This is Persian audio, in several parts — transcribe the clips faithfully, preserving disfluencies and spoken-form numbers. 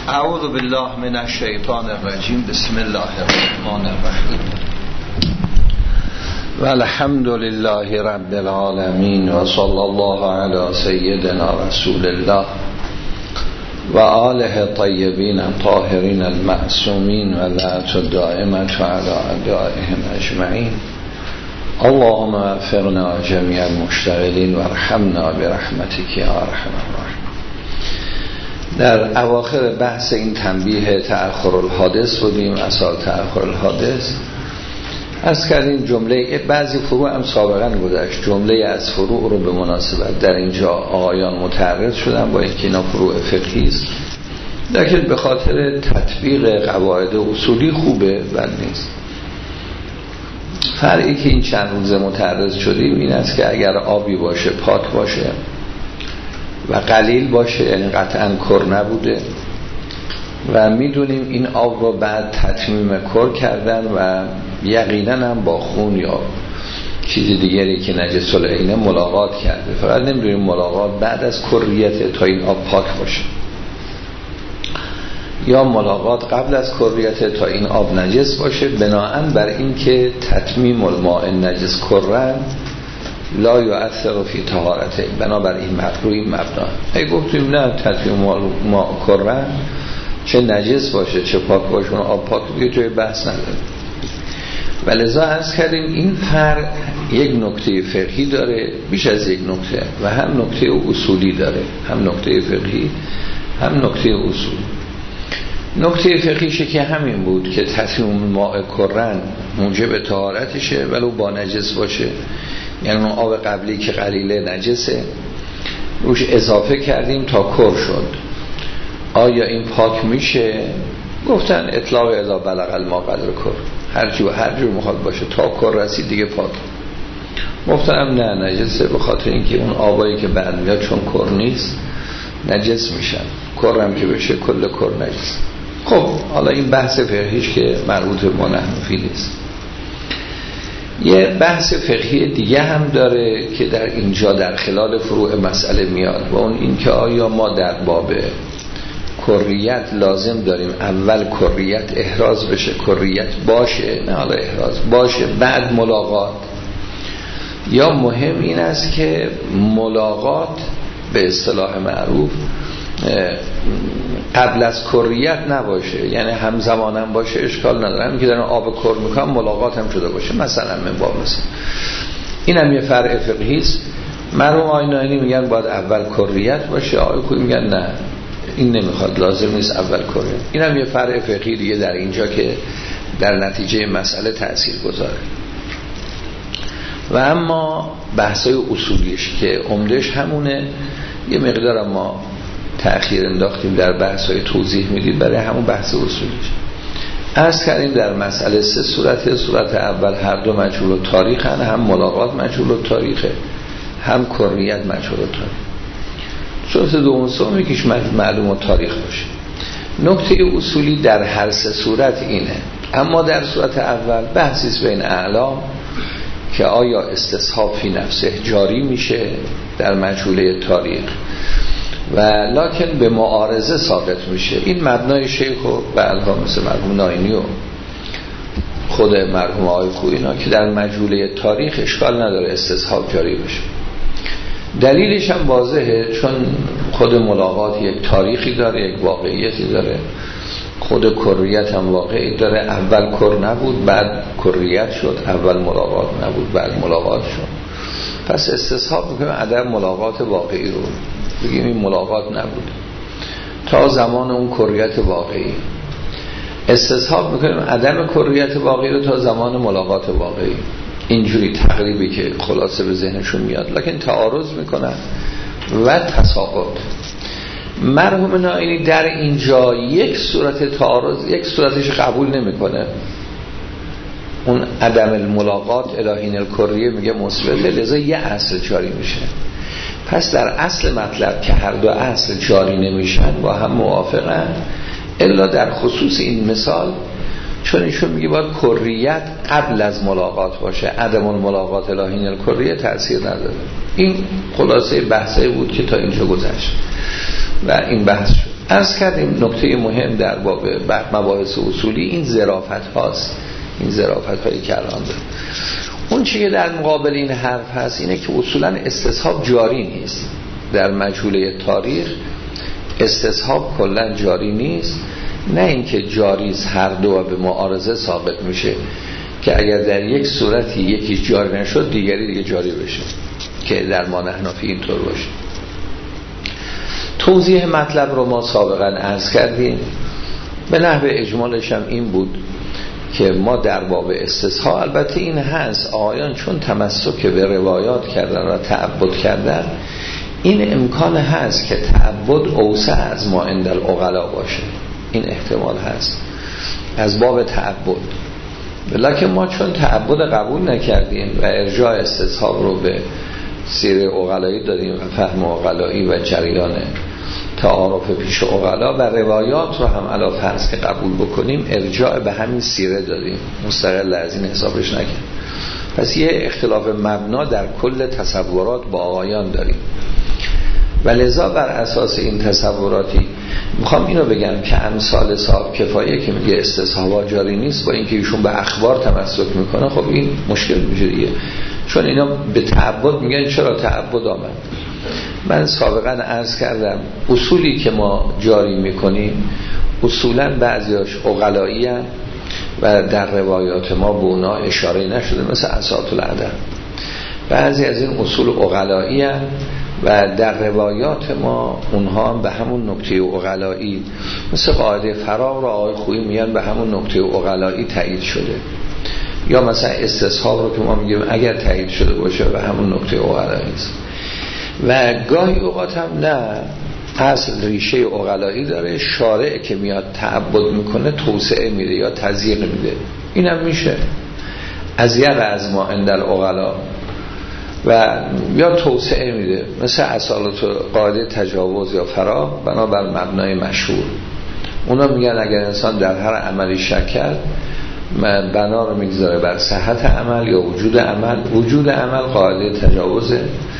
اعوذ بالله من الشیطان الرجیم. بسم الله الرحمن الرحیم و الحمد لله رب العالمین و صلی الله علی سیدنا رسول الله و آله طیبین طاهرین المعصومین و لعنت الدائمة علی اعدائهم اجمعین. اللهم وفقنا جميع المشتغلین و ارحمنا برحمتک یا ارحم الراحمین. در اواخر بحث این تنبیه تأخر الحادث بودیم، اصال تأخر الحادث از کردیم. جمله بعضی فروع هم سابقا گذشت، جمله از فروع رو به مناسبت در اینجا آقایان متعرض شدن با اینکه اینا فروع فقهی است، لیکن به خاطر تطبیق قواعد اصولی خوبه، بد نیست. فرقی که این چند روزه متعرض شدیم این است که اگر آبی باشه پاک باشه و قلیل باشه، یعنی قطعا کر نبوده و میدونیم این آب رو بعد تتمیم کر کردن و یقینا هم با خون یا چیز دیگری که نجس العینه ملاقات کرده، فقط نمیدونیم ملاقات بعد از کریت تا این آب پاک باشه یا ملاقات قبل از کریت تا این آب نجس باشه. بناهن بر این که تتمیم الماء نجس کرن لا یؤثر فی طهارته، بنابر این مقروی مبنا. ای گفتیم نه تتمیم الماء کرن چه نجس باشه چه پاک باشه اون آب پاک دیگه جای بحث نداره. ولذا عرض کردیم این فرق یک نکته فقهی داره بیش از یک نکته و هم نکته اصولی داره، هم نکته فقهی هم نکته اصولی. نکته فقهیشه که همین بود که تتمیم ماء کرن موجب طهارتشه ولو با نجس باشه، یعنی اون آب قبلی که قلیله نجسه روش اضافه کردیم تا کر شد، آیا این پاک میشه؟ گفتن اطلاق اذا بلغ الماء قدر کر، هر جو هر جو میخواد باشه تا کر رسید دیگه پاک. گفتم نه نجسه، به خاطر اینکه اون آبایی که بعد میاد چون کر نیست نجس میشن، کر هم که بشه کل کر نجس. خب حالا این بحث فقهیش که مربوط به منحنفی نیست. یه بحث فقهی دیگه هم داره که در اینجا در خلال فروع مسئله میاد و اون این که آیا ما در باب کریت لازم داریم اول کریت احراز بشه، کریت باشه، نه حالا احراز باشه بعد ملاقات، یا مهم این است که ملاقات به اصطلاح معروف قبل از کریت نباشه، یعنی همزمان هم باشه اشکال نداره، هم که در آب کر میکنم ملاقات هم شده باشه مثلا من با مثلا. این هم یه فرع فقهی است. مرحوم آقای ناینی میگن باید اول کریت باشه، آقای کوی میگن نه این نمیخواد، لازم نیست اول کریت. این هم یه فرع فقهی دیگه در اینجا که در نتیجه مسئله تأثیر گذاره. و اما بحثای اصولیش که عمدش همونه، یه مقدار ما تأخیر انداختیم در بحث‌های توضیح میدید برای همون بحث اصولیش. عرض کردیم در مسئله سه صورت. صورت اول هر دو مجهول التاریخن، هم ملاقات مجهول التاریخه هم کریت مجهول التاریخ. صورت دوم سومی که معلوم التاریخ باشه. نکته اصولی در هر سه صورت اینه، اما در صورت اول بحثیست بین اعلام که آیا استصحاب فی نفسه جاری میشه در مجهوله تاریخ و لکن به معارضه ثابت میشه. این مبنای شیخ و بعضها مثل مرحوم ناینی و خود مرحوم آقای خویینا که در مجهوله تاریخ اشکال نداره استصحاب جاری بشه. دلیلش هم واضحه، چون خود ملاقات یک تاریخی داره، یک واقعیتی داره، خود کریت هم واقعی داره. اول کر نبود بعد کریت شد، اول ملاقات نبود بعد ملاقات شد. پس استصحاب میکنیم عدم ملاقات واقعی رو بگیم این ملاقات نبود تا زمان اون کریت واقعی، استصحاب میکنیم عدم کریت واقعی رو تا زمان ملاقات واقعی. اینجوری تقریبی که خلاصه به ذهنشون میاد، لکن تعارض میکنن و تساقط. مرحوم ناینی در اینجا یک صورت تعارض یک صورتش قبول نمیکنه، اون عدم الملاقات الهین الکریه میگه مثبته، لذا یه اصل جاری میشه. پس در اصل مطلب که هر دو اصل جاری نمیشن با هم موافقن، الا در خصوص این مثال چون ایشون میگه باید کریت قبل از ملاقات باشه، عدم الملاقات الهین الکریه تأثیر نداره. این خلاصه بحثی بود که تا اینجا گذشت و این بحث شد. عرض کردیم نکته مهم در باب مباحث اصولی این ظرافت هاست، این ظرافت هایی که الان داره. اون چیزی که در مقابل این حرف هست اینه که اصولا استصحاب جاری نیست در مجهوله تاریخ، استصحاب کلا جاری نیست، نه اینکه جاری هر دو به معارضه ثابت میشه که اگر در یک صورتی یکی جاری نشد دیگری دیگه جاری بشه، که در ما حنفی اینطور باشه. توضیح مطلب رو ما سابقا عرض کردیم، به نحو اجمالش هم این بود که ما در باب استصحاب، البته این هست آیان چون تمسک به روایات کردن و تعبد کردن، این امکان هست که تعبد اوسع از ما عند العقلا باشه، این احتمال هست از باب تعبد. لکن ما چون تعبد قبول نکردیم و ارجاع استصحاب رو به سیر عقلایی دادیم و فهم عقلایی و جریان تعارف پیش عقلا و روایات رو هم علا فرض که قبول بکنیم ارجاع به همین سیره دادیم، مستقل از این حسابش نکنیم. پس یه اختلاف مبنا در کل تصورات با آقایان داریم و لذا بر اساس این تصوراتی میخوام اینو بگم که امثال صاحب کفایه که میگه استصحاب جاری نیست با اینکه ایشون به اخبار تمسک میکنه، خب این مشکل میشه دیگه، چون اینا به تعبد میگن چرا تعبد آمد. من سابقا عرض کردم اصولی که ما جاری میکنیم اصولا بعضیاش عقلایی هستند و در روایات ما به اونا اشاره نشده، مثل اساط الادب. بعضی از این اصول عقلایی هستند و در روایات ما اونها هم به همون نکته عقلایی، مثل قاعده فراغ را آقای خویی میگن به همون نکته عقلایی تایید شده، یا مثلا استصحاب رو که ما میگیم اگر تایید شده باشه به همون نکته عقلایی است. و گاهی اوقات هم نه، اصل ریشه عقلایی داره، شارع که میاد تعبد میکنه توسعه میده یا تضییق میده، اینم میشه از یک از ما عند العقلا و یا توسعه میده، مثل اصالت قاعده تجاوز یا فرا بنابر مبنای مشهور. اونا میگن اگر انسان در هر عملی شک کرد بنا رو میگذاره بر صحت عمل یا وجود عمل، وجود عمل قاعده تجاوز،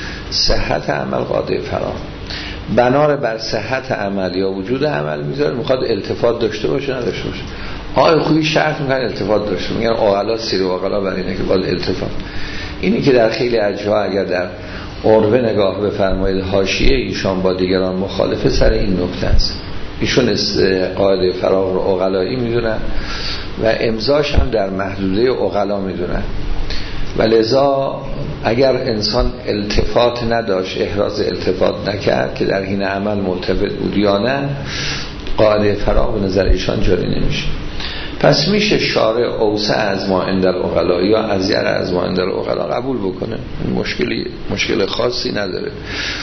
صحت عمل قاعده فرا. بنا رو بر صحت عمل یا وجود عمل میذاره، میخواد التفات داشته باشه نداشته باشه. آقای خوبی شرط میکنن التفات داشته، میگن عقلا سیر عقلا بر اینه که باید التفات. اینی که در خیلی اجزا اگر در عربه نگاه بفرمایید حاشیه ایشان با دیگران مخالفه سر این نکته است. ایشون قاعده فراغ رو عقلایی میدونن و امضاش هم در محدوده عقلا میدونن و لذا اگر انسان التفات نداشت، احراز التفات نکرد که در حین عمل ملتفت بود یا نه، قاعده فراغ به نظر ایشان جاری نمیشه. پس میشه شارع اوسع از ما عند العقلا یا ازیر از ما عند العقلا قبول بکنه، مشکلی مشکل خاصی نداره.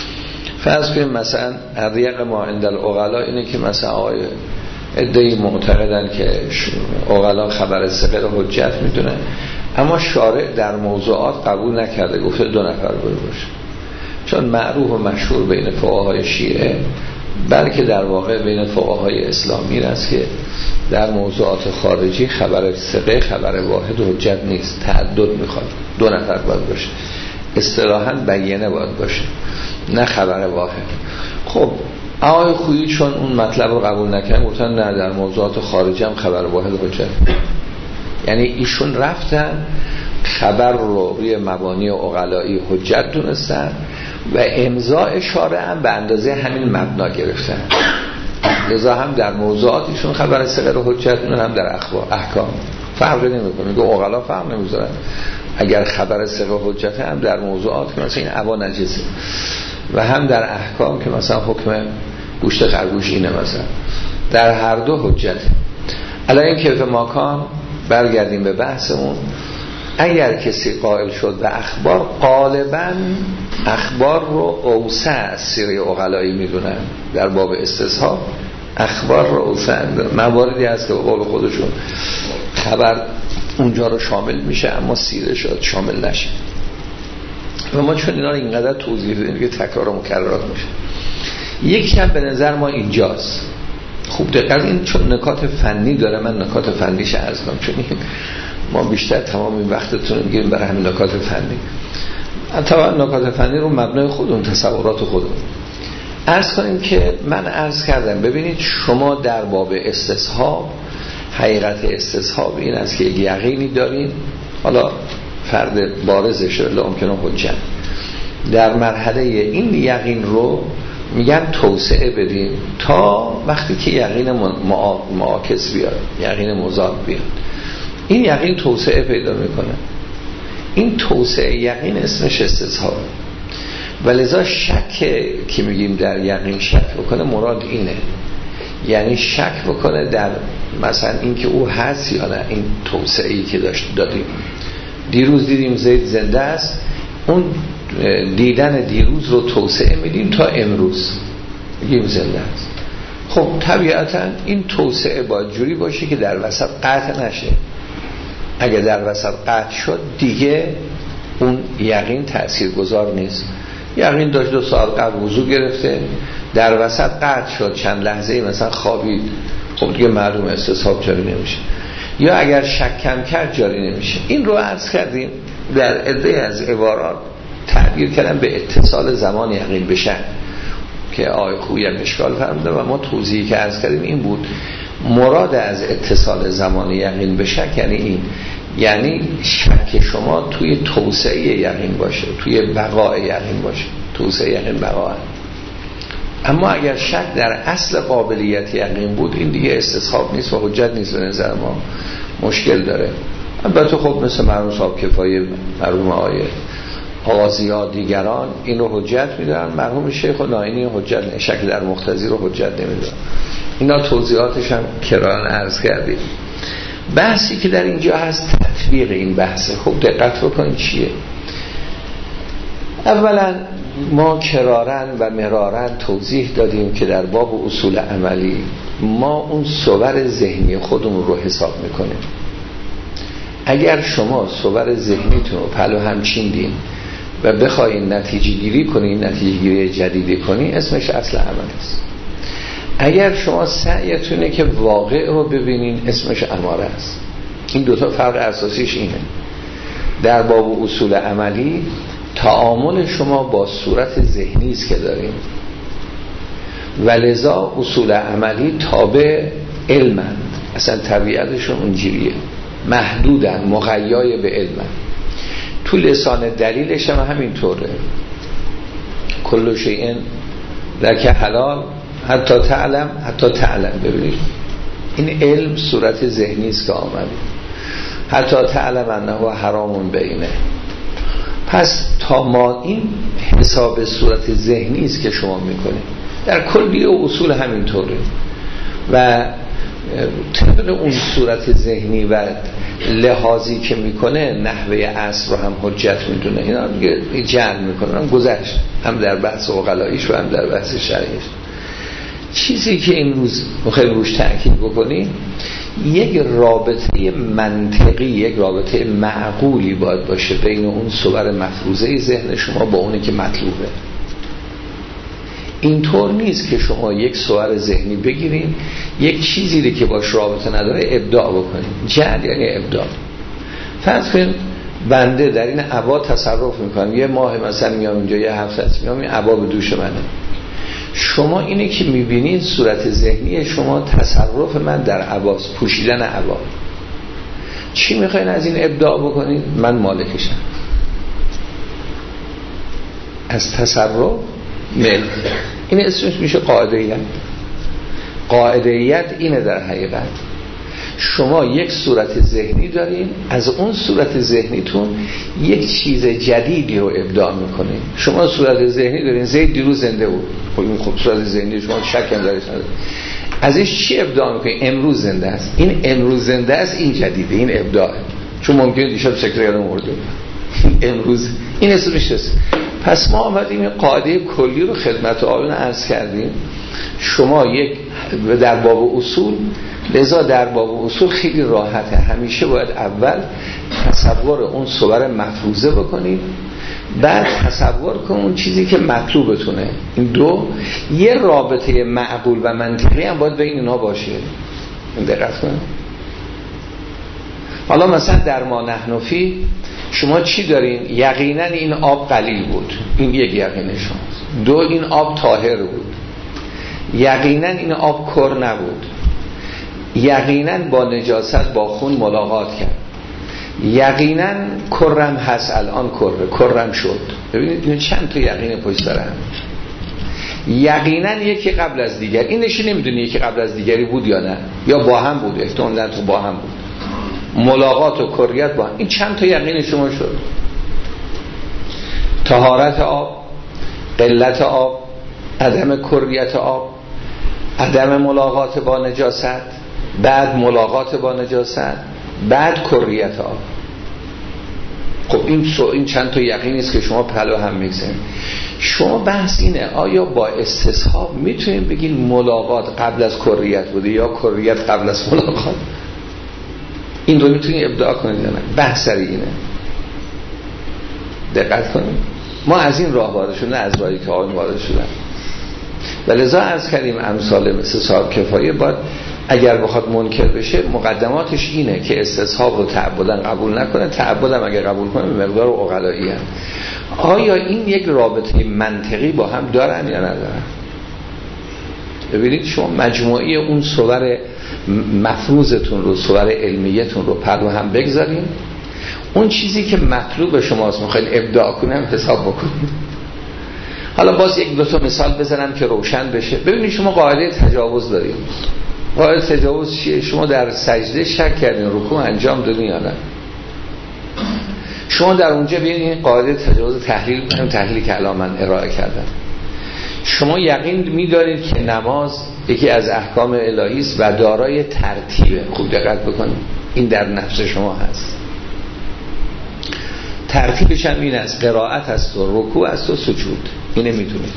فرض کنیم مثلا اریق ما عند العقلا اینه که مثلا آقای ادعی معتقدن که عقلا خبر ثقه رو حجت میدونه، اما شارع در موضوعات قبول نکرده، گفته دو نفر بوده باشه، چون معروف و مشهور بین فقهای شیعه بلکه در واقع بین فقهای اسلامی است که در موضوعات خارجی خبر ثقه خبر واحد حجت نیست، تعدد میخواد، دو نفر باید باشه، اصطلاحاً بیانه باید باشه، نه خبر واحد. خب آقای خویی چون اون مطلب رو قبول نکردن گفتن نه در موضوعات خارجی هم خبر واحد حجت. یعنی ایشون رفتن خبر رو روی مبانی عقلایی حجت دونستن و امضاء شارع هم به اندازه همین مبنا گرفتن، لذا هم در موضوعات ایشون خبر ثقه رو حجت دونن، هم در اخبار احکام فرقی نمیکنه، دو عقلا فرق نمیذارن. اگر خبر ثقه حجت هم در موضوعات که مثلا این عبا نجسه و هم در احکام که مثلا حکم گوشت خرگوش اینه، مثلا در هر دو حجت. الان این کیف ماکان برگردیم به بحثمون، اگر کسی قائل شد به اخبار، غالبا اخبار رو اوسع از سیره عقلایی میدونن در باب استصحاب، اخبار رو اوسع، مواردی هست که به قول خودشون خبر اونجا رو شامل میشه اما سیره شد شامل نشه و ما چون اینا رو اینقدر توضیح بدیم که تکرار و مکررات میشه. یک هم به نظر ما اینجاست، خوب دقیق این چون نکات فنی داره، من نکات فنیش عرض کنم، چون ما بیشتر تمام این وقتتون میگیریم برای همین نکات فنی. طبعا نکات فنی رو مبنای خودمون، تصورات خودمون. عرض کنیم که من عرض کردم ببینید شما در باب استصحاب، حقیقت استصحاب این است که یک یقینی دارین، حالا فرد بارزش رو ممکنه حجت، در مرحله این یقین رو میگن توسعه بدین تا وقتی که یقین معاکس بیاد، یقین مضاد بیاد. این یقین توسعه پیدا میکنه، این توسعه یقین اسمش استصحاب. ولذا شک که میگیم در یقین شک بکنه مراد اینه، یعنی شک بکنه در مثلا این که او هست یا نه. این توسعه‌ای که داشت دادیم، دیروز دیدیم زید زنده است، اون دیدن دیروز رو توسعه میدیم تا امروز میگیم زنده است. خب طبیعتا این توسعه باید جوری باشه که در وسط قطع نشه. اگه در وسط قطع شد دیگه اون یقین تأثیرگذار نیست. یقین داشت دو ساعت قبل وضو گرفته، در وسط قطع شد، چند لحظه مثلا خوابید، خب دیگه معلوم استصحاب جاری نمیشه. یا اگر شک کم کرد جاری نمیشه. این رو عرض کردیم در عده از عبارات تعبیر کردن به اتصال زمان یقین بشه که آقای خویی هم اشکال فرموده و ما توضیحی که عرض کردیم این بود. مراد از اتصال زمان یقین بشه یعنی این، یعنی شک شما توی توسعه یقین باشه، توی بقاء یقین باشه. توسعه یقین بقاء. اما اگر شک در اصل قابلیت یقین بود این دیگه استصحاب نیست و حجت نیست به نظر ما، مشکل داره. البته خب مثل مرحوم صاحب کفایه، مرحوم آیه آغازی‌ها دیگران این رو حجت میدارن، مرحوم شیخ ناینی حجت نه، شک در مقتضی رو حجت نمیدارن. اینا توضیحاتش هم کران عرض کردیم. بحثی که در اینجا هست تطبیق این بحثه. خب دقت بکنید چیه. اولا ما کرارن و مرارن توضیح دادیم که در باب اصول عملی ما اون صور ذهنی خودمون رو حساب میکنیم. اگر شما صور ذهنیتون رو پلو هم چیندین و بخواین نتیجه گیری کنین، نتیجه گیری جدیدی کنین، اسمش اصل عمل است. اگر شما سعیتونه که واقع رو ببینین، اسمش اماره است. این دوتا فرق اساسیش اینه. در باب اصول عملی تعامل شما با صورت ذهنی است که داریم، ولذا اصول عملی تابع علمند، اصلا طبیعتشون اونجوریه، محدودن، مقیای به علمند. تو لسان دلیلش هم همینطوره، کل شیء لک حلال حتی تعلم حتی تعلم. ببینید این علم صورت ذهنی است که آمده، حتی تعلم انه حرام بینه. پس تا ما این حساب صورت ذهنی است که شما میکنید، در کلی و اصول همینطوره و طبق اون صورت ذهنی و لحاظی که میکنه نحوه اصل رو هم حجت میدونه. اینا دیگه جعل میکنه، گذشت هم در بحث عقلاییش و هم در بحث شرعیش. چیزی که امروز خیلی روش تأکید بکنیم، یک رابطه منطقی، یک رابطه معقولی باید باشه بین اون صور مفروضه ذهن شما با اونی که مطلوبه. اینطور نیست که شما یک صور ذهنی بگیرین، یک چیزی که باش رابطه نداره ابداع بکنین. جعل یعنی ابداع. فرض کنید بنده در این عبا تصرف میکنم، یه ماه مثلا میام اینجا، یه هفته است میام، این عبا به دوش منه. شما اینه که میبینید صورت ذهنی شما تصرف من در عباس، پوشیدن عبا. چی میخواین از این ابداع بکنید؟ من مالکشم. از تصرف ملک. این اسمش میشه قاعده‌ایت. قاعده‌ایت اینه در حقیقت. شما یک صورت ذهنی دارین، از اون صورت ذهنیتون یک چیز جدیدی رو ابداع میکنین. شما صورت ذهنی دارین زید دیروز زنده بود، خب این خب صورت ذهنی شما شک هم دارید، ازش چی ابداع میکنین؟ امروز زنده است. این امروز زنده است، این جدیده، این ابداعه. چون ممکنه دیشب سکرتریال مرده امروز این اسمش است. پس ما آمدیم این قاعده کلی رو خدمت آقایون عرض کردیم. شما یک در باب اصول، لذا در باب اصول خیلی راحته، همیشه باید اول تصور اون صور مفروضه بکنید، بعد تصور کن اون چیزی که مطلوبتونه. این دو یه رابطه معقول و منطقی هم باید بین اینا باشه. دقت کنید. حالا مثلا در ما نحن فی شما چی دارین؟ یقینا این آب قلیل بود، این یک یقین شماست. دو این آب طاهر بود، یقینا این آب کر نبود، یقینا با نجاست با خون ملاقات کرد، یقینا کرم هست الان کره کرم شد. ببینید این چند تا یقین پشت سر هم. یقینا یکی قبل از دیگر، این نشی نمیدونی یکی قبل از دیگری بود یا نه، یا با هم بود، احتمالاً تو با هم بود، ملاقات و کریت با هم. این چند تا یقین شما شد؟ طهارت آب، قلت آب، عدم کریت آب، عدم ملاقات با نجاست، بعد ملاقات با نجاست، بعد کریت آب. خب این این چند تا یقینی است که شما پلو هم میگذارید. شما بحث اینه آیا با استصحاب میتونیم بگیم ملاقات قبل از کریت بوده یا کریت قبل از ملاقات؟ این رو میتونیم ابداع کنید یا نه؟ بحث سر اینه. دقت کنید، ما از این راه وارد شدیم، نه از راهی که آقایون وارد شدن. و لذا از کردیم امثال مثل صاحب کفایه باید اگر بخواد منکر بشه مقدماتش اینه که استصحاب رو تعبداً قبول نکنه، تعبداً اگر قبول کنه به مقدار عقلایی هم. آیا این یک رابطه منطقی با هم دارن یا ندارن؟ ببینید شما مجموعی اون صور مفروضتون رو، صور علمیتون رو پرو هم بگذارین، اون چیزی که مطلوب شماست میخواین ابداع کنم حساب بکنید. حالا باز یک دو تا مثال بزنم که روشن بشه. ببینید شما قاعده تجاوز دارید. قاعده تجاوز چیه؟ شما در سجده شک کردین رکوع انجام دادین یا نه؟ شما در اونجا بیاین قاعده تجاوز تحلیل کنیم، تحلیلی که الان من ارائه کردم. شما یقین می‌دارید که نماز یکی از احکام الهی است و دارای ترتیبه. خوب دقت بکنید، این در نفس شما هست. ترتیبش هم این است، قرائت است و رکوع است و سجود. اینه میدونید.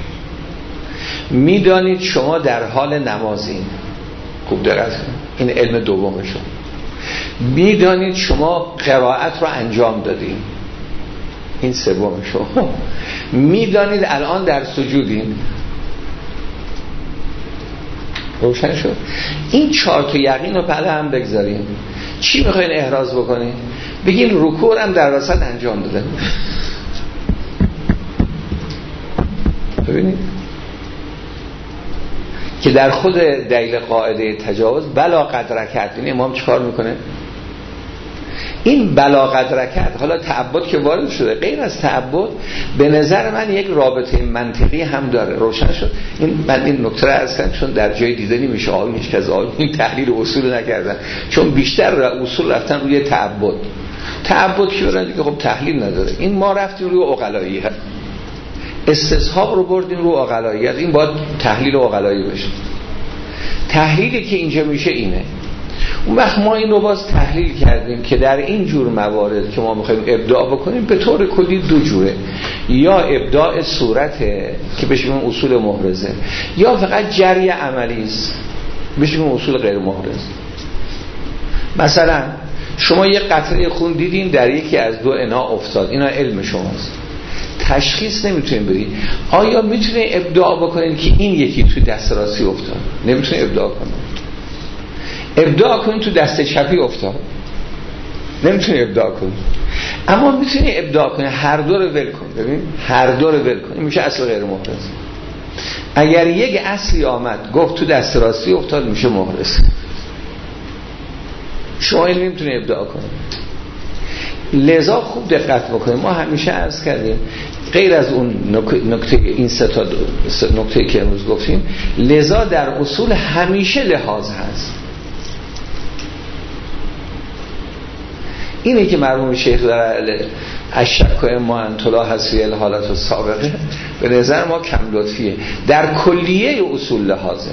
میدانید شما در حال نمازین. خوب دقت کنید، این علم دوم شما. میدانید شما قرائت رو انجام دادین، این سوم شما. میدانید الان در سجودین. روشن شد؟ این چهار تا یقین رو پله هم بگذاریم. چی میخواین احراز بکنین؟ بگین رکوع هم در وسط انجام دادن. ببینید که در خود دلیل قاعده تجاوز بلا قدرکت، این امام چیکار میکنه؟ این بلا قدرکت، حالا تعبد که وارد شده، غیر از تعبد به نظر من یک رابطه منطقی هم داره. روشن شد؟ این من این نکته رو عرض کردم چون در جای دیدنی میشه آقایون هیچ کس آقایون تحلیل اصول نکردن، چون بیشتر اصول رفتن روی تعبد. تعبد که برن دیگه خب تحلیل نداره. این ما رفتیم روی عقلایی، استصحاب رو بردیم رو عقلاییت. این باید تحلیل عقلایی بشه. تحلیلی که اینجا میشه اینه. اون وقت ما این رو باز تحلیل کردیم که در این جور موارد که ما میخوایم ابداع بکنیم به طور کلی دو جوره، یا ابداع صورته که بهش میگن اصول محرزه، یا فقط جری عملی است بهش میگن اصول غیر محرز. مثلا شما یک قطره خون دیدین در یکی از دو انا افتاد، اینا علم شماست، تشخیص نمیتونین بدین. آیا میتونین ابداع بکنین که این یکی توی دست راستی افتاد؟ نمیتونین ابداع کنین. ابداع کنین تو دست چپی افتاد، نمیتونین ابداع کنین. اما میتونین ابداع کنین هر دو رو ول کنین. ببین هر دو رو ول کنین میشه اصل غیر محرز. اگر یک اصلی آمد گفت تو دست راستی افتاد میشه محرز. شما این نمیتونین ابداع کنین. لذا خوب دقت بکنیم. ما همیشه عرض کردیم غیر از اون نکته این سه تا نکته که امروز گفتیم، لذا در اصول همیشه لحاظ هست. اینه که مرحوم شیخ در اشک ما انطلا حسی الحالات و سابقه به نظر ما کم لطفیه. در کلیه اصول لحاظه.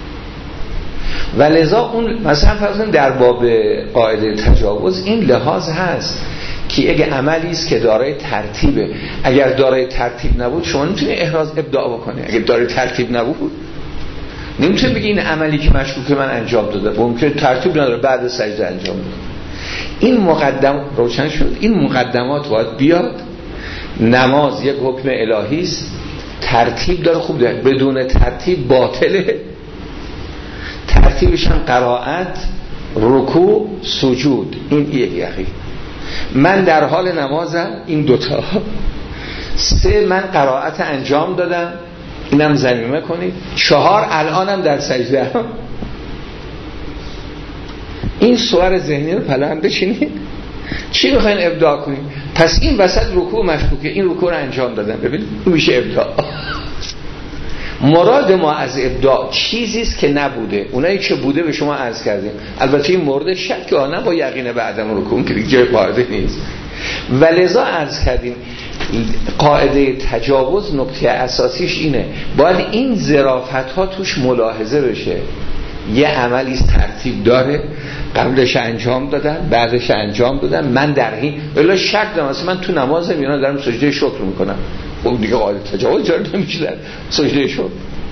و لذا اون مثلا فرضاً در باب قاعده تجاوز این لحاظ هست که یک عملی است که دارای ترتیبه. اگر دارای ترتیب نبود شما نمیتونید احراز ابداع بکنید. اگر دارای ترتیب نبود نمیتونید بگید این عملی که مشکوکه من انجام داده ممکنه ترتیب نداره بعد سجده انجام بده. این مقدم روشن شد. این مقدمات باید بیاد. نماز یک حکم الهی است، ترتیب داره. خوب داره. بدون ترتیب باطله. ترتیبش هم قرائت، رکوع، سجود. این یک یقین. من در حال نمازم این دوتا. سه، من قرائت انجام دادم، اینم ضمیمه کنید. چهار الانم در سجده هم. این صور ذهنی رو پلان بچینید. چی میخواین ابداع کنید؟ پس این وسط رکوع مشکوکه، این رکوع رو انجام دادن، ببین این میشه ابداع. مراد ما از ابداع چیزی است که نبوده، اونایی که بوده به شما عرض کردیم. البته این مورد شک آنه با یقین به عدم رکوع که دیگه قاعده نیست، ولذا عرض کردیم قاعده تجاوز نکته اساسیش اینه، باید این ظرافت ها توش ملاحظه بشه. یه عملی ترتیب داره، قبلش انجام دادن، بعدش انجام دادن، من در این الا شک دارم، مثلا من تو نمازم اینا دارم سجده شکر میکنم، اون دیگه قاعده تجاوز جاری نمیشه در سجده شکر.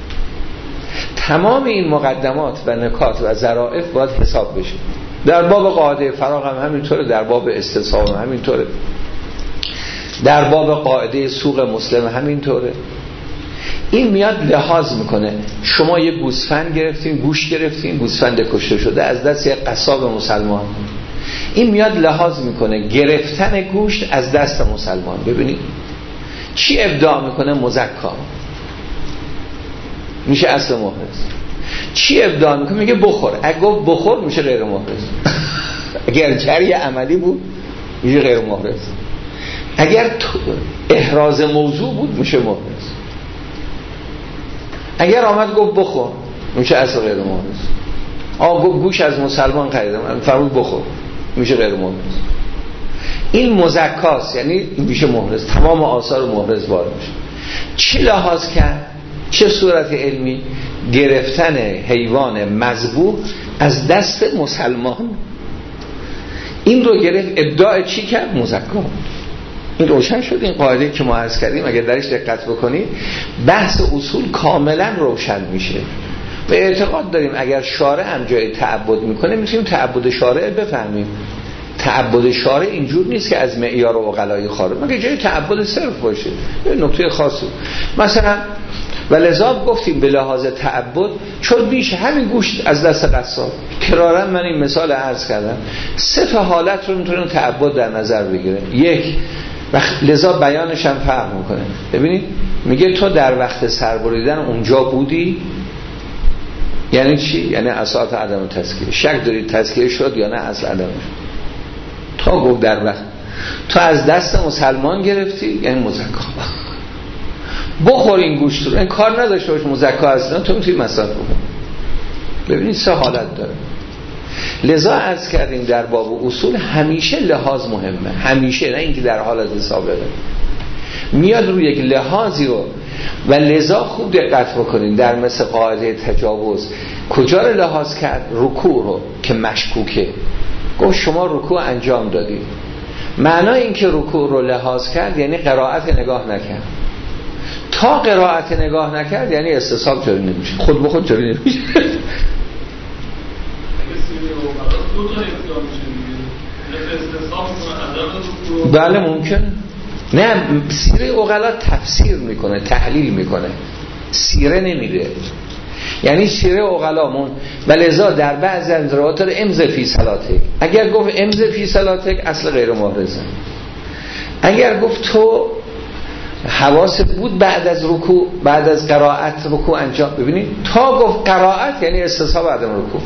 تمام این مقدمات و نکات و ظرافت باید حساب بشه. در باب قاعده فراغ هم همینطوره، در باب استصحاب هم همینطوره، در باب قاعده سوق مسلم همینطوره. این میاد لحاظ میکنه. شما یه گوسفند گرفتین، گوش گرفتین، گوسفند کشته شده از دست یک قصاب مسلمان، این میاد لحاظ میکنه گرفتن گوشت از دست مسلمان. ببینید چی ابداع میکنه؟ مزکا میشه اصل محرز. چی ابداع میکنه؟ میگه بخور. اگه گفت بخور میشه غیر محرز. اگر جری عملی بود میشه غیر محرز. اگر احراز موضوع بود میشه محرز. اگر آمد گفت بخور میشه اصل غیر محرز. آه گفت گوش از مسلمان خریدم فرمود بخور میشه غیر محرز. این مزکاست، یعنی میشه محرز. تمام آثار محرز وارد میشه. چی لحاظ کرد؟ چه صورت علمی؟ گرفتن حیوان مذبوح از دست مسلمان. این رو گرفت، ابداع چی کرد؟ مزکا. این روشن شد. این قاعده که ما عرض کردیم اگر درش دقت بکنید بحث اصول کاملا روشن میشه. به اعتقاد داریم اگر شارع هم جای تعبد میکنه میتونیم تعبد شارع بفهمیم. تعبد شارع اینجور نیست که از معیار و عقلای خارج، مگه جای تعبد صرف باشه یه نکته خاصی. مثلا ولذا گفتیم به لحاظ تعبد چون میشه همین گوشت از دست قصاب. کرارا من این مثال عرض کردم، سه تا حالت رو میتونیم تعبد در نظر بگیره. یک و لذا بیانش هم فرق میکنه. ببینید میگه تو در وقت سربریدن اونجا بودی، یعنی چی؟ یعنی اساس عدم تزکیه. شک دارید تزکیه شد یا نه؟ اصل عدم شد. تا گفت در وقت تو از دست مسلمان گرفتی یعنی مزکا. بخور این گوشت رو، این کار نداشته باش مزکا هستن تو میتونی مصرف بکن. ببینید سه حالت داره. لذا عرض کردیم در باب اصول همیشه لحاظ مهمه، همیشه، نه اینکه در حالت سابقه میاد روی یک لحاظی رو. و لذا خوب دقت بکنید در مثل قاعده تجاوز کجا رو لحاظ کرد؟ رکوع رو که مشکوکه. گفت شما رکوع انجام دادید. معنای این که رکوع رو لحاظ کرد یعنی قرائت نگاه نکرد. تا قرائت نگاه نکرد یعنی استصحاب جاری نمیشه، خود به خود جاری نمیشه. بله ممکن. نه سیره عقلا تفسیر میکنه، تحلیل میکنه، سیره نمیده. یعنی سیره عقلامون ولذا در بعض از روایات امض فی صلاتک، اگر گفت امض فی صلاتک اصل غیر محرزه. اگر گفت تو حواست بود بعد از رکوع، بعد از قرائت رکوع انجام، ببینید تا گفت قرائت یعنی استصحاب عدم رکوع،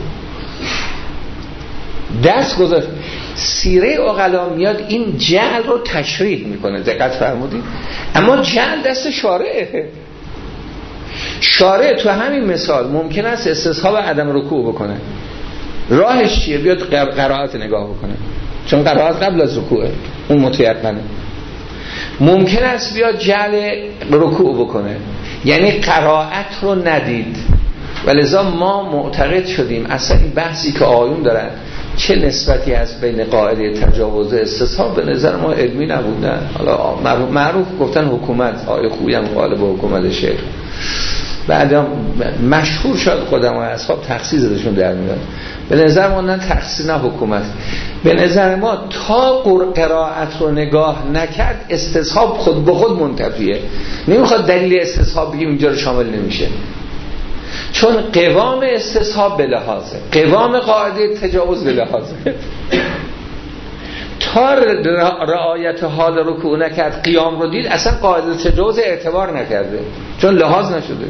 دست گذاشت. سیره عقلا میاد این جعل رو تشریح میکنه، دقت فرمودید؟ اما جعل دست شارعه. شارع تو همین مثال ممکن است استصحاب عدم رکوع بکنه. راهش چیه؟ بیاد قرائت نگاه بکنه، چون قرائت قبل از رکوعه، اون متیقنه. ممکن است بیاد جعل رکوع بکنه، یعنی قرائت رو ندید. ولذا ما معتقد شدیم اصلا این بحثی که آیون دارن چه نسبتی هست بین قاعده تجاوز استصحاب به نظر ما علمی نبودن. حالا معروف گفتن حکومت، آیه خوبی هم غالب حکومت شیخ، بعدم مشهور شد قدمای اصحاب تخصیص ازشون در میاد. به نظر ما نه تخصیص نه حکومت. به نظر ما تا قرائت رو نگاه نکرد استصحاب خود به خود منتفیه. نمیخواد دلیل استصحاب بگیم اینجا رو شامل نمیشه، چون قوام استصحاب به لحاظه، قوام قاعده تجاوز به لحاظه. تا رعایت حال رکوع نکرد، قیام رو دید، اصلا قاعده تجاوز اعتبار نکرده چون لحاظ نشده.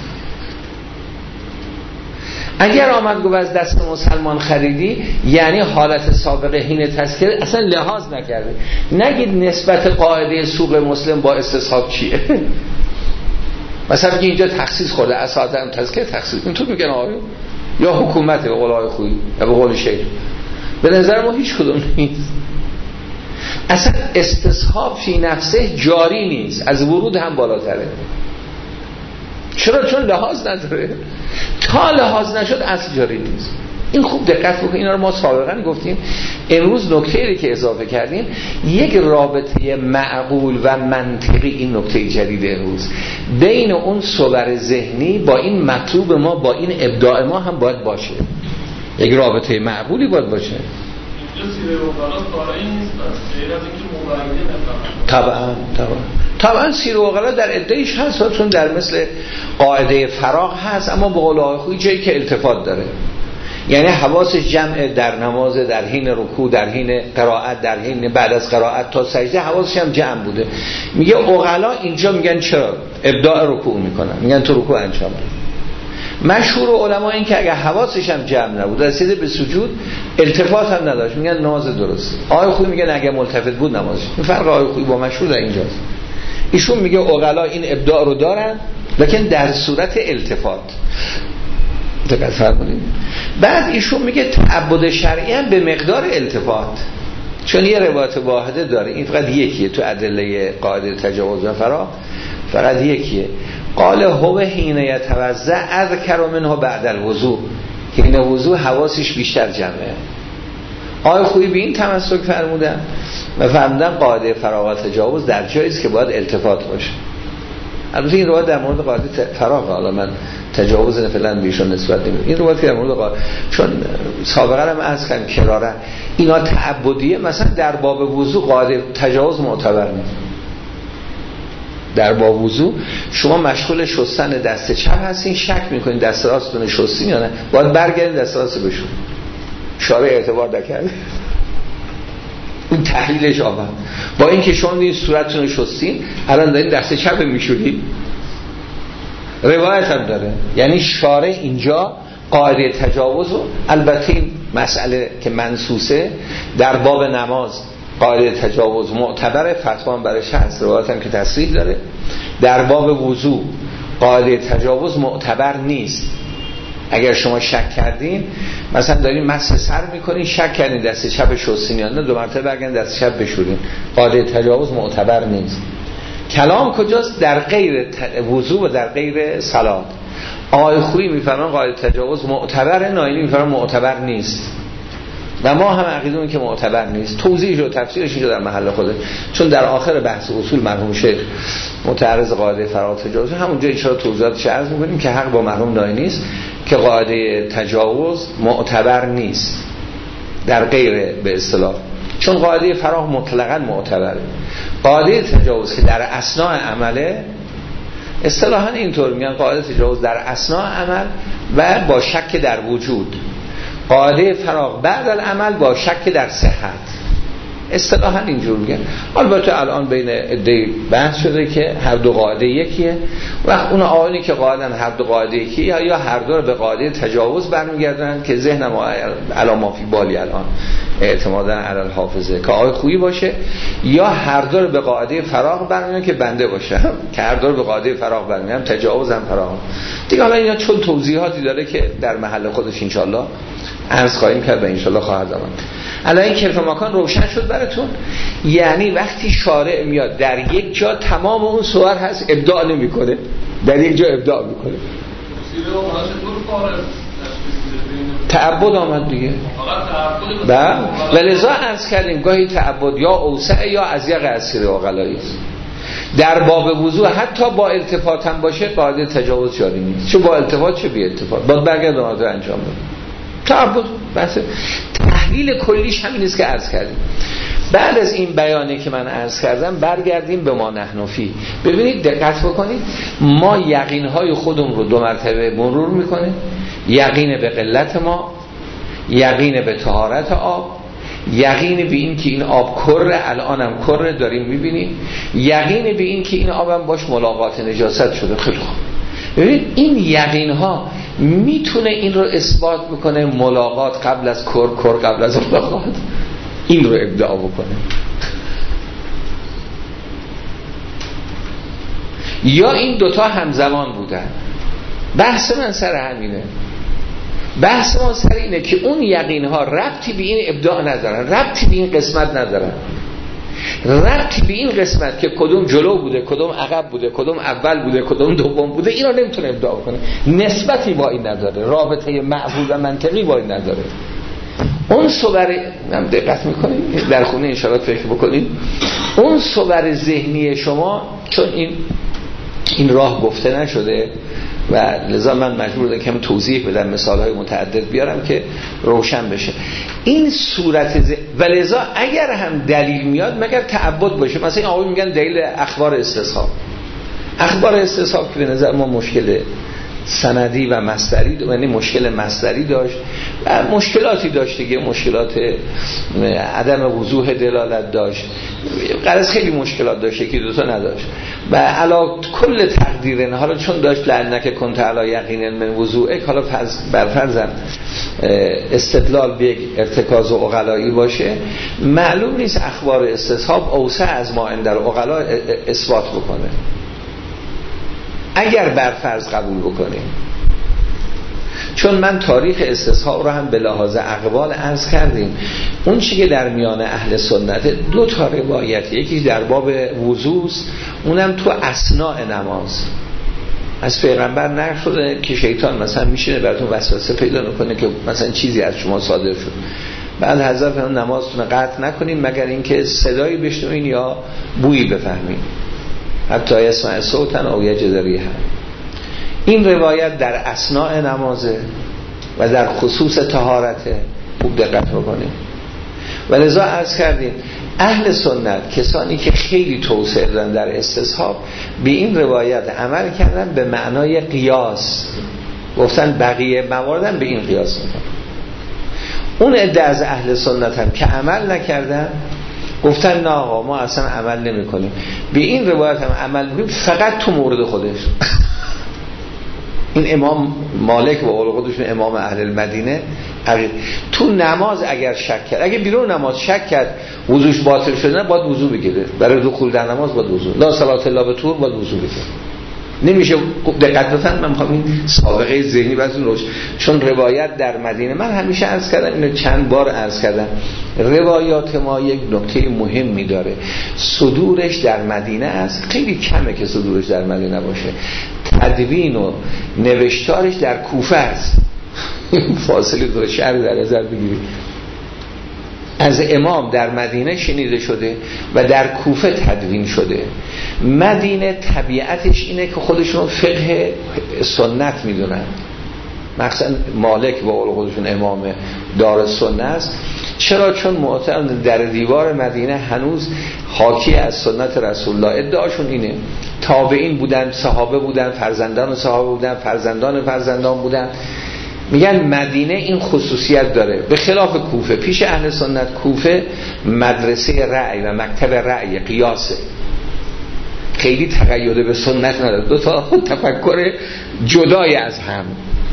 اگر آمد گفت از دست مسلمان خریدی، یعنی حالت سابقه حین تذکره اصلا لحاظ نکرده. نگید نسبت قاعده سوق مسلم با استصحاب چیه. مثلا که اینجا تخصیص خورده اساسا هم تذکره تخصیص، اینطور میگن آقایون یا حکومت به قول آقای خویی یا به قول شیخ. به نظر ما هیچ کدوم نیست. اصلا استصحاب فی نفسه جاری نیست، از ورود هم بالاتره. چرا؟ چون لحاظ نداره. تا لحاظ نشد اصل جاری نیست. این خوب دقت بکنید، اینا رو ما سابقا گفتیم. امروز نکته‌ای که اضافه کردیم یک رابطه معقول و منطقی، این نکته جدید امروز بین اون صور ذهنی با این مطلوب ما، با این ابداع ما هم باید باشه. یک رابطه معقولی باید باشه. طبعا طبعا طبعا سیر و غلا در ادعایش هست، چون در مثل قاعده فراغ هست، اما به قول آقای خویی جایی که التفات داره، یعنی حواسش جمع در نماز، در حین رکوع، در حین قرائت، در حین بعد از قرائت تا سجده حواسش هم جمع بوده. میگه عقلا اینجا میگن چرا ابداع رکوع میکنن، میگن تو رکوع انجام بده. مشهور علما این که اگه حواسش هم جمع نبود، رسیده به سجود التفات هم نداشت، میگن نماز درست. آقای خویی میگن اگه ملتفت بود نمازش. این فرق آقای خویی با مشهور در اینجاست. ایشون میگه عقلا این ابداع رو دارن لکن در صورت التفات. دقت فرمودید؟ بعد ایشون میگه تعبد شرعی هم به مقدار التفات، چون یه روایت واحده داره، این فقط یکیه تو ادله قاعده تجاوز و فرا، فقط یکیه. قال هو حین یتوضا اذکر منه بعد الوضوء، که این وضوء حواسش بیشتر جمعه. آقای خویی به این تمسک فرمودن و فرمودن قاعده فراغت تجاوز در جایی است که باید التفات باشه. البته این روایت در مورد قاعده فراغ، حالا من تجاوز فعلا بیشون نسبت نمیدم. این روایت در مورد قاعده، چون سابقا هم عرض کردم کراره اینا تعبدیه، مثلا در باب وضو قاعده تجاوز معتبر نیست. در باب وضو شما مشغول شستن دست چپ هستین، شک میکنین دست راستتون شستین یا نه، باید برگردین دست راست بشون. شارع اعتبار نکرده. اون تحلیلش آمد با اینکه شما این صورتتون رو شستین، الان دارین دست چپ میشورید. روایت هم داره، یعنی شارع اینجا قاعده تجاوز رو، البته این مسئله که منصوصه در باب نماز قاعده تجاوز معتبره، فتوا برش هست، روایت هم که تصریح داره. در باب وضو قاعده تجاوز معتبر نیست. اگر شما شک کردین، مثلا دارین مسح سر میکنین، شک کردین دست چپ شستین یا نه، دو مرتبه برگردین دست چپ بشورین، قاعده تجاوز معتبر نیست. کلام کجاست؟ در غیر وضو و در غیر صلات. آقای خویی میفرمان قاعده تجاوز معتبره، نایلی میفرمان معتبر نیست و ما هم عقیده‌مون که معتبر نیست. توضیحش و تفسیرش اینجا در محل خوده، چون در آخر بحث اصول مرحوم شیخ متعرض قاعده فراغت تجاوز همونجا ان شاءالله توضیحاتش عرض می‌کنیم که حق با مرحوم دایی نیست که قاعده تجاوز معتبر نیست در غیر به اصطلاح، چون قاعده فراغ مطلقاً معتبره. قاعده تجاوز که در اثناء عمله، اصطلاحاً اینطور میگن قاعده تجاوز در اثناء عمل و با شک در وجود، قاعده فراغ بعد العمل با شک در صحت. اصطلاحاً اینجور میگن. البته الان بین عده بحث شده که هر دو قاعده یکیه و اون آقایی که قاعدن هر دو قاعده یکیه یا هر دو رو به قاعده تجاوز برمیگردن که ذهن ما الان ما فی بالی الان اعتمادا علی الحافظه که آقای خویی باشه، یا هر دو رو به قاعده فراغ برمیگردن که بنده باشه که هر دو رو به قاعده فراغ برمیگردن، تجاوز هم فراغ دیگه. حالا اینا چون توضیحاتی داره که در محل خودش انشالله عرض خواهیم کرد و انشالله خواهد آمد. الان این کلف مکان روشن شد براتون. یعنی وقتی شارع میاد در یک جا تمام اون صور هست ابداع نمیکنه، در یک جا ابداع میکنه. تعبد آمد دیگه. بله ولذا عرض کردیم گاهی تعبد یا اوسع یا اضیق از سیر عقلایی است. در باب وضو حتی با التفات هم باشه قاعده تجاوز جاری نیست، چه با التفات چه بی التفات باید برگرد اون رو انجام بده. تعبد بحث تحلیل کلیش همین است که عرض کردیم. بعد از این بیانی که من عرض کردم برگردیم به ما نحنفی. ببینید دقت بکنید، ما یقینهای خودم رو دو مرتبه مرور میکنه، یقین به قلت ما، یقین به طهارت آب، یقین به این که این آب کره، الانم کره داریم میبینیم، یقین به این که این آبم باش ملاقات نجاست شده. خیلی خوب، ببینید این یقین ها میتونه این رو اثبات بکنه ملاقات قبل از کر، کر قبل از ملاقات، این رو ادعا بکنه. یا این دوتا همزمان بودن. بحث من سر همینه، بحث ما سر اینه که اون یقین ها ربطی به این ابداع ندارن، ربطی به این قسمت ندارن، ربطی به این قسمت که کدوم جلو بوده، کدوم عقب بوده، کدوم اول بوده، کدوم دوم بوده، اینا نمیتونه ابداع کنه، نسبتی با این نداره، رابطه معقول و منطقی با این نداره. اون صور، هم دقت میکنید در خونه انشاءالله فکر بکنید، اون صور ذهنی شما، چون این این راه گفته نشده و لذا من مجبور بودم کم توضیح بدم، مثالهای متعدد بیارم که روشن بشه این صورت ز... و لذا اگر هم دلیل میاد مگر تعبد باشه. مثلا این آقای میگن دلیل اخبار استصحاب، اخبار استصحاب که به نظر ما مشکل سندی و مصدری، یعنی مشکل مصدری داشت و مشکلاتی داشت دیگه، مشکلات عدم وضوح دلالت داشت، غرض خیلی مشکلات داشت که دوتا نداشت و علا کل تقدیرن، حالا چون داشت لعنک کنت علی یقین من وضوعک، حالا برفرضم استدلال به یک ارتکاز و عقلایی باشه، معلوم نیست اخبار استصحاب اوسع از ما اندر عقلا اثبات بکنه اگر برفرض قبول بکنیم. چون من تاریخ استصحاب رو هم به لحاظ اقوال عرض کردیم، اون چی که در میان اهل سنت دو تا روایت، یکی در باب وضو، اونم تو اثناء نماز از پیغمبر نقل شده که شیطان مثلا میشینه براتون وسوسه پیدا میکنه که مثلا چیزی از شما صادر شد، بعد حضرت فرمودن نمازتون قطع نکنین مگر اینکه صدایی بشنوین یا بویی بفهمین، حتی یسمع صوتن او یجد ریحا. این روایت در اثناء نمازه و در خصوص طهارته، خوب دقت بکنیم. و لذا عرض کردیم اهل سنت، کسانی که خیلی توسعه دادن در استصحاب، به این روایت عمل کردن به معنای قیاس، گفتن بقیه مواردن به این قیاس میکنن. اون عده از اهل سنت هم که عمل نکردن گفتن نه آقا ما اصلا عمل نمی کنیم، به این روایت هم عمل میکنیم فقط تو مورد خودش. این امام مالک با قول خودشون امام اهل المدینه تو نماز اگر شک کرد، اگه بیرون نماز شک کرد وضوش باطل شده نه باید وضو بگیره، برای دخول در نماز باید وضو، لا صلات الا بطهور باید وضو بگیره. نمیشه دقت بفرمایید، من میخوام این سابقه ذهنی واسه روش، چون روایت در مدینه، من همیشه عرض کردم اینو چند بار عرض کردم، روایات ما یک نکته مهمی داره، صدورش در مدینه است، خیلی کمه که صدورش در مدینه باشه، تدوین و نوشتارش در کوفه است. فاصله دو شهر در نظر بگیرید، از امام در مدینه شنیده شده و در کوفه تدوین شده. مدینه طبیعتش اینه که خودشون فقه سنت میدونن، مثلا مالک با قول خودشون امام دار سنت است. چرا؟ چون معتقد در دیوار مدینه هنوز حاکی از سنت رسول الله، ادعاشون اینه، تابعین بودن، صحابه بودن، فرزندان صحابه بودن، فرزندان فرزندان بودن. میگن مدینه این خصوصیت داره به خلاف کوفه. پیش اهل سنت کوفه مدرسه رأی و مکتب رأی قیاسه، خیلی تقید به سنت نداره، دو تا تفکر جدای از هم.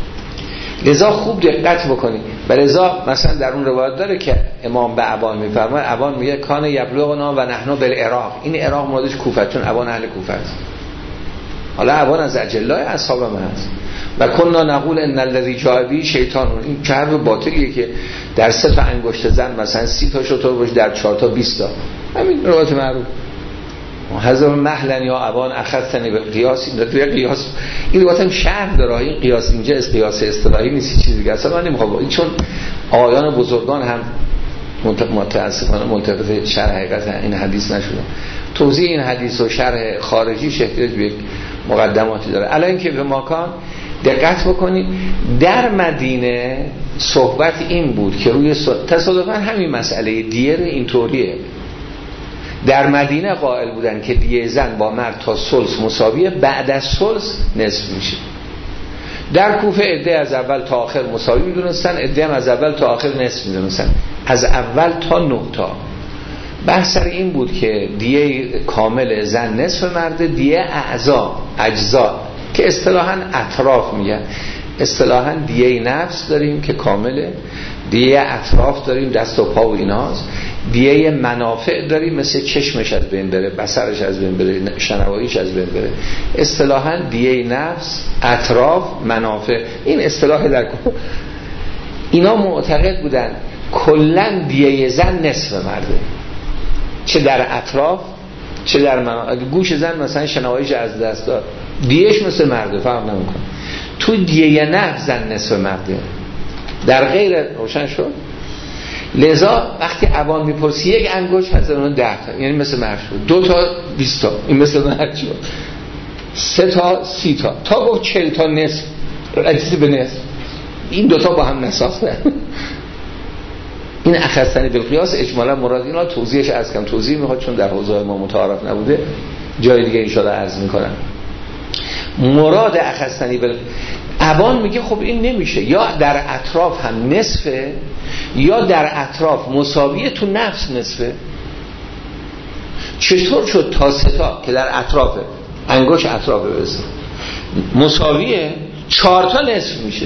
لذا خوب دقت بکنید. و لذا مثلا در اون روایت داره که امام به ابان میفرماید، ابان میگه کان یبلغنا و نحن بالعراق، این عراق مرادش کوفه، چون ابان اهل کوفه است. حالا ابان از اجلای اصحاب ما هست. و کنا نقول ان الذی جاء به شیطان، این چه حرف باطلیه که در سه تا انگشت زن مثلا سی تا شطور باشه، در چهار تا بیست تا، همین روایت معروف. حضرت محلن یا ابان اخذتنی به قیاس، این توی قیاس این روایت هم شرح داره، این قیاس اینجا است، قیاس اصطلاحی نیست، چیزی دیگه اصلا من نمیخوام، چون آیان بزرگان هم متاسفانه منتفض شرح حقیقت این حدیث نشده. توضیح این حدیث و شرح خارجی احتیاج به مقدماتی داره. الان که به ماکان دقت بکنید، در مدینه صحبت این بود که روی تصادفاً همین مسئله دیه اینطوریه، در مدینه قائل بودن که دیه زن با مرد تا ثلث مساویه، بعد از ثلث نصف میشه. در کوفه عده از اول تا آخر مساوی میدونستن، عده هم از اول تا آخر نصف میدونستن. از اول تا نه تا بحث سر این بود که دیه کامل زن نصف مرده، دیه اعضا اجزا که اصطلاحاً اطراف میگن، اصطلاحاً دیه نفس داریم که کامله، دیه اطراف داریم دست و پا و ایناست، دیه منافع داریم مثل چشمش از بین بره، بصرش از بین بره، شنواییش از بین بره. اصطلاحاً دیه نفس، اطراف، منافع، این اصطلاح در اینا معتقد بودن کلاً دیه زن نصف مرده، چه در اطراف چه در منافع. اگه گوش زن مثلا شنواییش از دست داد، دیهش مثل مرده، فرق نمیکنه. تو دیه نفس زن نصف مرده، در غیر روشن شد. لذا وقتی عوام میپرسی یک انگشت هست اون ده تا، یعنی مثل مرد شد. دو تا بیست تا، این مثل مرد شد. سه تا سی تا، تا گفت چهل تا نصف، رجیسی به نصف. این دوتا با هم نساختن. این اخذتنی بالقیاس اجمالا مراد اینا توضیحش از کم توضیح میخواد چون در حوزه ما متعارف نبوده، جای دیگه انشاءالله عرض میکنم. مراد اخذتنی بالقیاس ابان میگه خب این نمیشه، یا در اطراف هم نصفه یا در اطراف مساویه، تو نفس نصفه. چطور شد تا سه تا که در اطرافه، انگشت اطرافه بزن مساویه، چهار تا نصف میشه.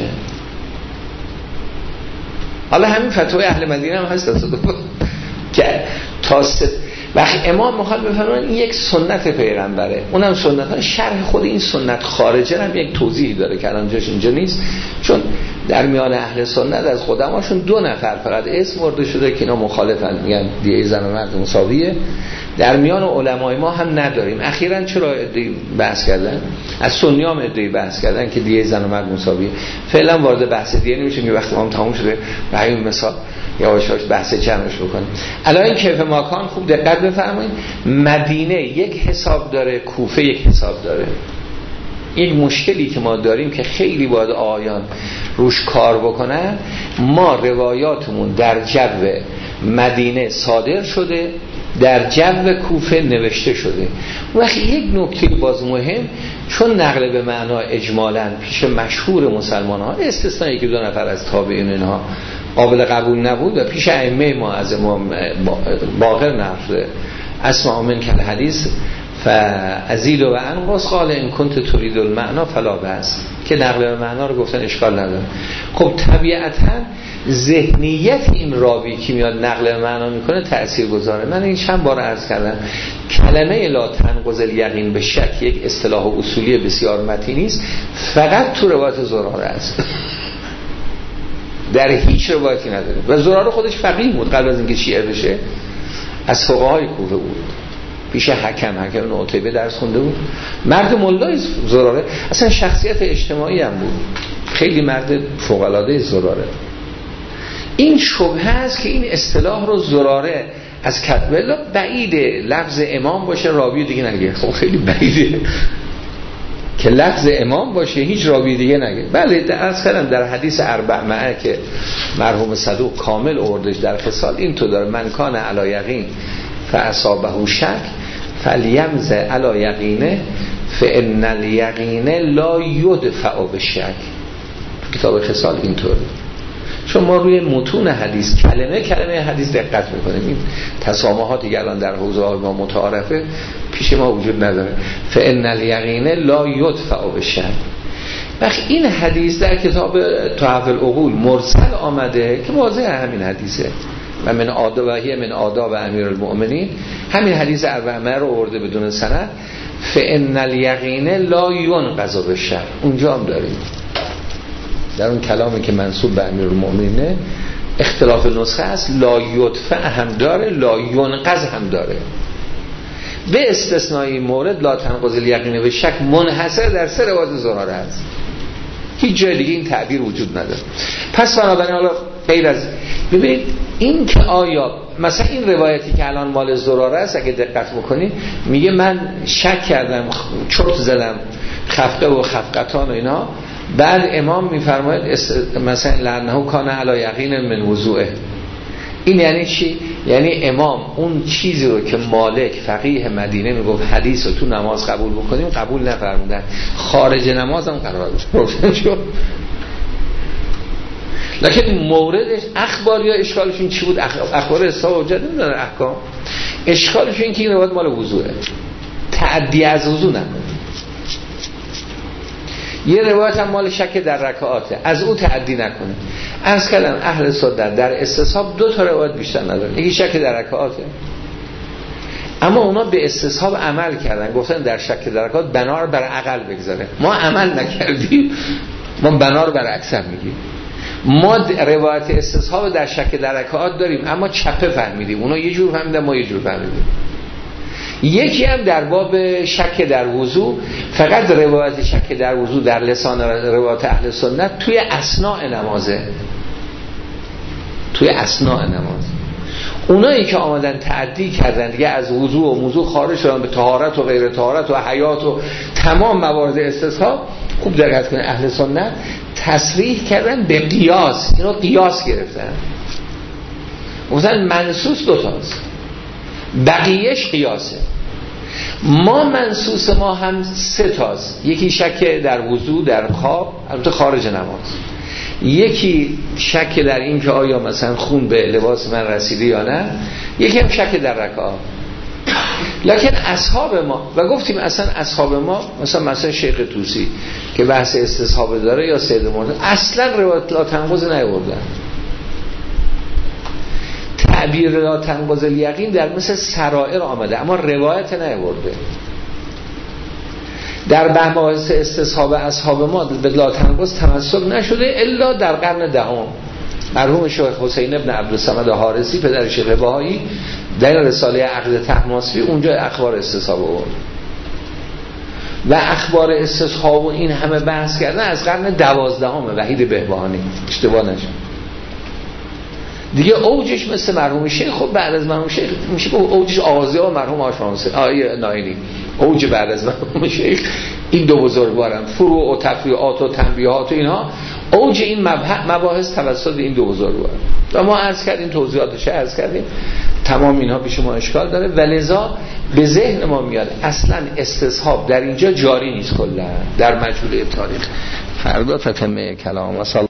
حالا همین فتوای اهل مدینه هم هست که تا سه وقتی امام میخواد بفرمایند این یک سنت پیغمبره، اونم سنت، شرح خود این سنت خارجه هم یک توضیحی داره که الان جاش اینجا نیست، چون در میان اهل سنت از خودماشون دو نفر فقط اسم برده شده که اینا مخالفن، میگن دیه زن و مرد مساویه. در میان علمای ما هم نداریم. اخیراً چرا ادعی بحث کردن؟ از سنی هم ادعی بحث کردن که دیه زن و مرد مساویه. فعلا وارد بحث دیگه نمیشیم، یه وقتی ما تموم شده به همین مثال یواش یواش بحث جمعش بکنیم. الان این کیف ماکان خوب دقت بفرمایید، مدینه یک حساب داره، کوفه یک حساب داره. یک مشکلی که ما داریم که خیلی باید آیان روش کار بکنن، ما روایاتمون در جو مدینه صادر شده، در جو کوفه نوشته شده. وقتی یک نکته باز مهم، چون نقل به معنا اجمالاً پیش مشهور مسلمان ها، استثنایی که دو نفر از تابعین اینها قابل قبول نبود و پیش ائمه ما از امام باقر نقل اسمع من کل حدیث فازید و انقص قال ان کنت تريد المعنى فلا باس، که نقل به معنا رو گفتن اشکال نداره. خب طبیعتاً ذهنیت این راوی که میاد نقل به معنا میکنه تأثیر گذاره. من این چند بار عرض کردم کلمه لا تنقض الیقین به شک یک اصطلاح اصولی بسیار متینی است، فقط تو روایت زراره است، در هیچ روایتی نداره. و زراره خودش فقیه بود قبل از اینکه شیعه بشه، از فقهای کوفه بود، پیش حکم حکم نعتیبه درس خونده بود، مرد ملای زراره، اصلا شخصیت اجتماعی هم بود، خیلی مرد فوق‌العاده زراره. این شبهه است که این اصطلاح رو زراره از کتبه بعیده لفظ امام باشه راوی دیگه نگه. خب خیلی بعیده که لفظ امام باشه هیچ راوی دیگه نگه. بله درست کردم در حدیث اربع معه که مرحوم صدوق کامل اوردش در خصال این تو داره، من کان علی یقین فاصابه شک فلیمز علی یقینه فان الیقین لا یدفع بالشک. کتاب خصال اینطوره. چون ما روی متون حدیث کلمه کلمه حدیث دقت میکنیم، این تسامحاتی که الان در حوزه های ما متعارفه پیش ما وجود نداره. فان الیقین لا یدفع بالشک. وقت این حدیث در کتاب تحف العقول مرسل آمده که واضح همین حدیثه و من آداب و هی من آداب امیرالمؤمنین، همین حدیث اربعه رو آورده بدون سند. فان الیقین لا ینقض بالشک اونجا هم داریم، در اون کلامی که منسوب به امیرالمؤمنینه اختلاف نسخه است، لا یدفع هم داره، لا ینقض هم داره. به استثنای مورد لا تنقض الیقین به شک منحصر در سه روایت زراره است، هیچ جای دیگه این تعبیر وجود نداره. پس بنابراین حالا غیر از ببینید این که آیا مثلا این روایتی که الان مال زراره است اگه دقت بکنید میگه من شک کردم چرت زدم خفقه و خفقتان و اینا، بعد امام میفرماید مثلا لعنه کان علی یقین من وضوئه. این یعنی چی؟ یعنی امام اون چیزی رو که مالک فقیه مدینه میگفت حدیث رو تو نماز قبول بکنیم قبول نفرمودن، خارج نماز هم قرار روشن شد. لکن موردش اخبار یا اشکالشون چی بود؟ اخبار اصحاب حجت نمیدونن احکام. اشکالشون این که این روایت مال وضوعه، تعدی از وضو نکنه. یه روایت هم مال شک در رکعاته، از او تعدی نکنه. عرض کردم اهل سنت در استصحاب دو تا روایت بیشتر ندارن، یکی شک در رکعاته، اما اونا به استصحاب عمل کردن، گفتن در شک در رکعات بنا رو بر عقل بگذاره. ما عمل نکردیم، ما بنا رو بر اکثر میگیم. ما روایت استصحاب در شک در رکعات داریم، اما چپه فهمیدیم، اونا یه جور فهمیدن ما یه جور فهمیدیم. یکی هم در باب شک در وضو، فقط روایت شک در وضو در لسان روایت اهل سنت توی اثناء نمازه، توی اثناء نماز. اونایی که آمدن تعدی کردن دیگه از وضو و موضوع خارج شدن به طهارت و غیر طهارت و حیات و تمام موارد استصحاب، خوب دقت کنه اهل سنت تصریح کردن به قیاس، اینو قیاس گرفتن، گفتن منسوس دوتاست، بقیهش قیاسه. ما منسوس ما هم سه تاست، یکی شک در وضو در خواب، البته خارج نماز، یکی شک در این که آیا مثلا خون به لباس من رسیده یا نه، یکی هم شک در رکعات. لکن اصحاب ما، و گفتیم اصلا اصحاب ما مثلا مثلا شیخ طوسی که بحث استصحاب داره یا سید مرتضی اصلا روایت لا تنقض نیاوردن. تعبیر لا تنقض الیقین در مثل سرائر آمده اما روایت نیاورده. در بحث استصحاب اصحاب ما به لا تنقض تمسک نشده الا در قرن دهم. مرحوم شیخ حسین ابن عبدالصمد حارسی پدر شیخ بهایی در رساله عقد طهماسبی اونجا اخبار استصحاب آورد و اخبار استصحاب و این همه بحث کردن از قرن دوازدهم وحید بهبهانی، اشتباه نشه دیگه. اوجش مثل مرحوم شیخ، خب بعد از مرحوم شیخ میشه که اوجش آغازی ها مرحوم آشفانسی آیه ناینی، اوج بعد از مرحوم شیخ این دو بزرگوارن، فروع و تفریعات و تنبیهات و اینها، اوج این مباحث توسط این دو بزرگوارن. و ما عرض کردیم توضیحاتش عرض کردیم، تمام اینها پیش ما اشکال داره و لذا به ذهن ما میاد اصلا استصحاب در اینجا جاری نیست کلا در مجموعه تاریخ. فردا تتمه کلام و